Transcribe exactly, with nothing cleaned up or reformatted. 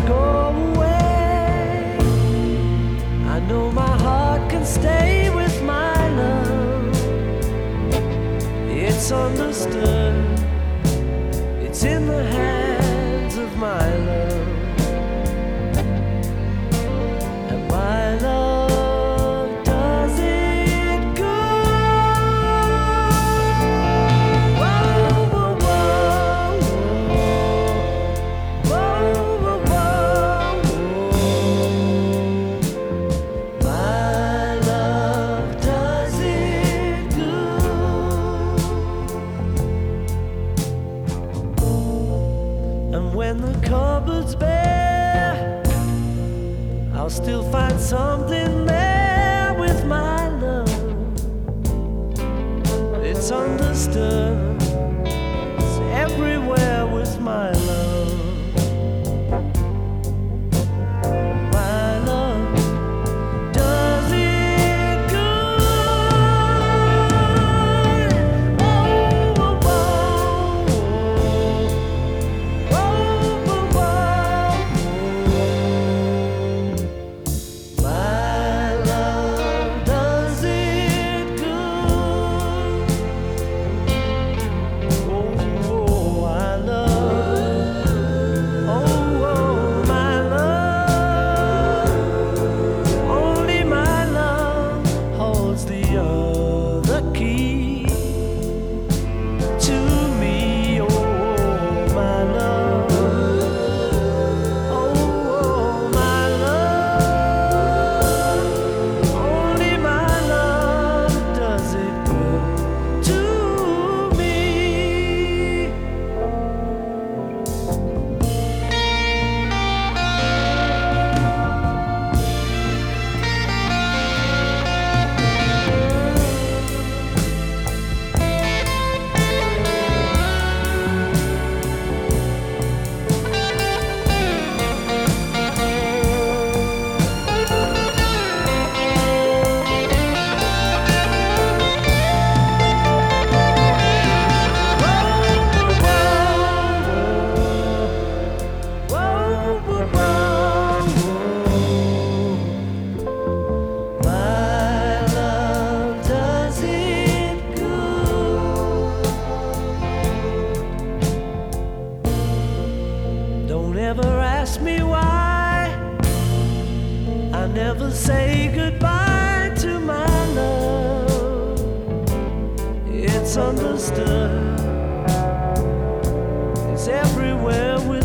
go away. I know my heart can stay with my love. It's understood. It's in the hands of my love. And my love does it good. Whoa, whoa, whoa, whoa, whoa, whoa, whoa. My love does it good. And when the cupboard's bare, I'll still find something there with my love. It's understood. It's everywhere with my love. My love does it good. Oh, oh, oh, oh, oh, oh, oh. My love does it good. Oh, oh, I love. Oh, oh, my love. Only my love holds the other key to me. Oh, my love. Oh, my love. Only my love does it good to me. My love does it good. Don't ever ask me why I never say goodbye to my love. It's understood. It's everywhere with